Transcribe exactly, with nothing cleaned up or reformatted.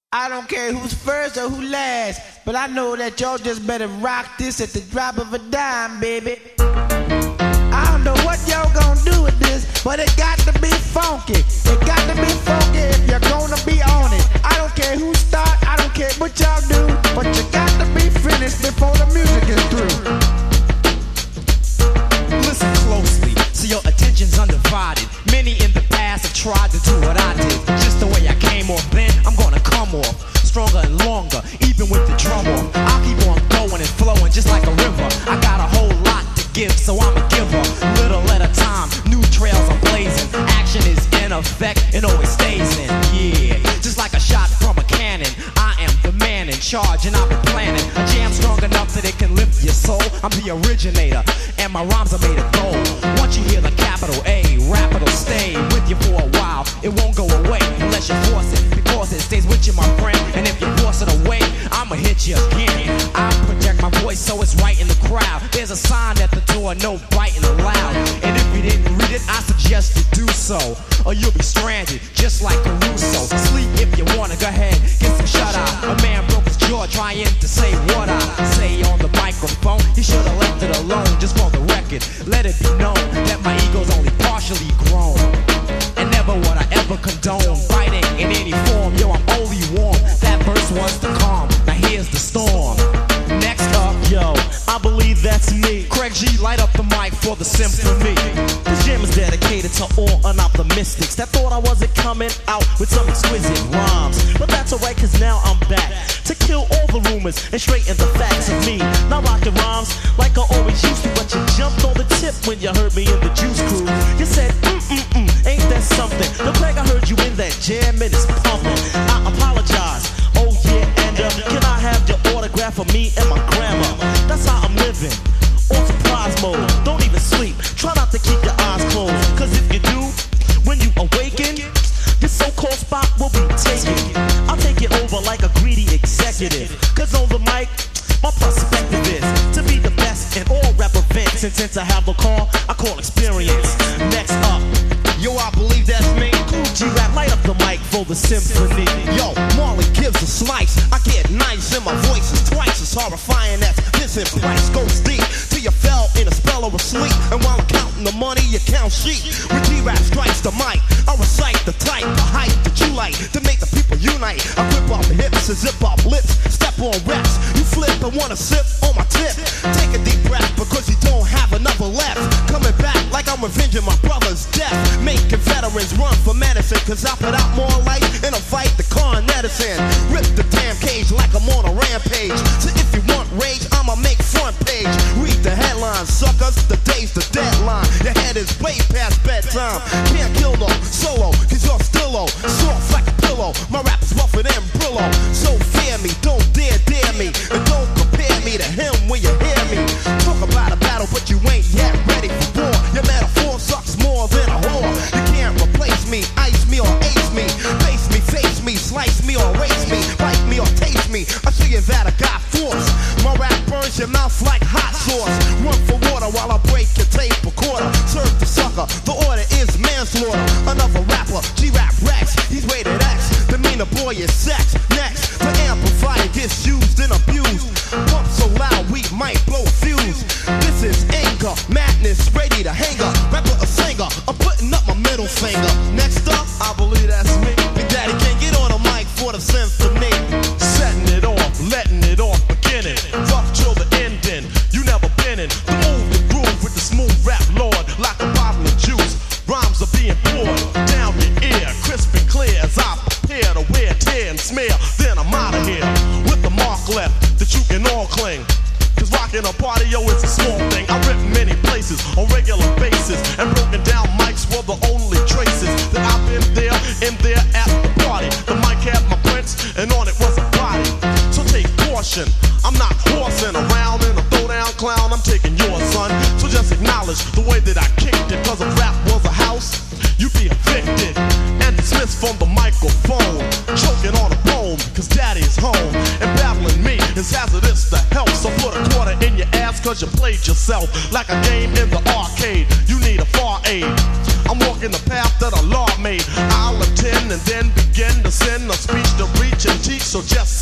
I don't care who's first or who last, but I know that y'all just better rock this at the drop of a dime, baby. I don't know what y'all gonna do with this, but it got to be funky. It got to be funky if you're gonna be on it. I don't care who start, I don't care what y'all do, but you got to be finished before the music is through. Listen closely, so your attention's undivided. Many in the past have tried to do what I did. Just the way I came off then, I'm gonna come off stronger and longer, even with the drum off. I'll keep on going and flowing just like a river. I got a whole lot to give, so I'm a giver. Little at a time, new trails I'm blazing. Action is in effect and always stays in. Yeah, just like a shot from a cannon. I am the man in charge and I've been planning a jam strong enough that it can lift your soul. I'm the originator and my rhymes are made of gold. Once you hear the capital A, rap it'll stay with you for a while. It won't go away unless you force it, because it stays with you, my friend. And if you force it away, I'ma hit you again. I project my voice so it's right in the crowd. There's a sign at the door, no biting allowed. And if you didn't read it, I suggest you do so, or you'll be stranded, just like Caruso. Sleep if you wanna, go ahead, get some shut eye. A man broke his jaw trying to say what I say on the microphone. He should've left it alone, just for the record. Let it be known that my ego's only partially grown, and never would I ever condone fighting in any form. Yo, I'm only warm. That verse was the calm. Now here's the storm. Next up, yo, I believe that's me. Craig G, light up the mic for the symphony. This jam is dedicated to all unoptimistics that thought I wasn't coming out with some exquisite rhymes. But that's alright, cause now I'm back to kill all the rumors and straighten the facts of me. Not rocking rhymes like I always used to, but you jumped on the tip when you heard me in the Juice Crew. You said, mm-mm-mm, ain't that something? Yo, Craig, I heard you in that jam and it's pumping. I apologize, oh yeah, and uh, can I have your autograph for me and my grandma? That's how I'm living, on surprise mode. Don't even sleep, try not to keep your eyes closed, cause if you do, when you awaken, your so-called spot will be taken. I'll take it over like a greedy executive, cause on the mic, my perspective is to be the best in all rap events. And since I have a call, I call experience. Next up, yo, I believe that's me. Cool G-Rap, light up the mic for the symphony. Yo, Marley gives a slice. I get nice and my voice is twice as horrifying as Vincent Price. Goes deep till you fell in a spell of a sleep. And while I'm counting the money, you count sheep. When G-Rap strikes the mic, I recite the type, the height that you like to make the people unite. I whip off the hips and zip off lips, step on reps. You flip and wanna sip on my tip. Take a deep breath because you don't have another left. Coming back like I'm revenging my brother's death. Making veterans run for medicine, cause I put out more light in a fight the con medicine. Rip the damn cage like I'm on a rampage. So if you want rage, I'ma make front page. Read the headlines, suckers, the day's the deadline. Your head is way past bedtime. Can't kill no solo, cause you're still low. Soft like a pillow, my rap is rougher than Brillo. So fear me, don't dare dare me, and don't compare me to him when you hear me. Talk about a battle, but you ain't yet ready for war. Your metaphor sucks more than a whore. You can't replace me, ice me or ace me. Face me, face me, slice me or erase me. Bite me or taste me, I show you that I got force. My rap burns your mouth like hot sauce. Run for water while I break your tape recorder. Serve the sucker, the order is manslaughter. Another rapper, G-Rap Rex, he's rated X. The meaner boy is sex. Next, the amplifier gets used and abused. Pump so loud we might blow a fuse. This is anger, madness, ready to hang up. Rapper or singer, I'm putting up my middle finger. Next up, I believe that's me. Big Daddy can't get on a mic for the symphony. setting it off, letting it off, beginning. Rough till the ending, you never been in. The move, the groove with the smooth rap lord. Like a bottle of juice, rhymes are being poured down your ear, crisp and clear as I prepare to wear, tear and smear. Then I'm out of here with the mark left that you can all cling. Cause rockin' a party, yo, it's a small thing. I rip many places on regular basis, and broken down mics were the only traces that I've been there, in there at the party. The mic had my prints, and on it was a body. So take caution, I'm not horsing around in a throwdown clown. I'm taking yours, son. So just acknowledge the way that I kicked it. Cause if rap was a house, you'd be evicted and dismissed from the microphone. Choking on a bone, cause daddy's home. And battling me is hazardous to health. So put a quarter in your ass cause you played yourself. Like a game in the arcade, you need a far aid. I'm walking the path that Allah made. I'll attend and then begin to send a speech to reach and teach so just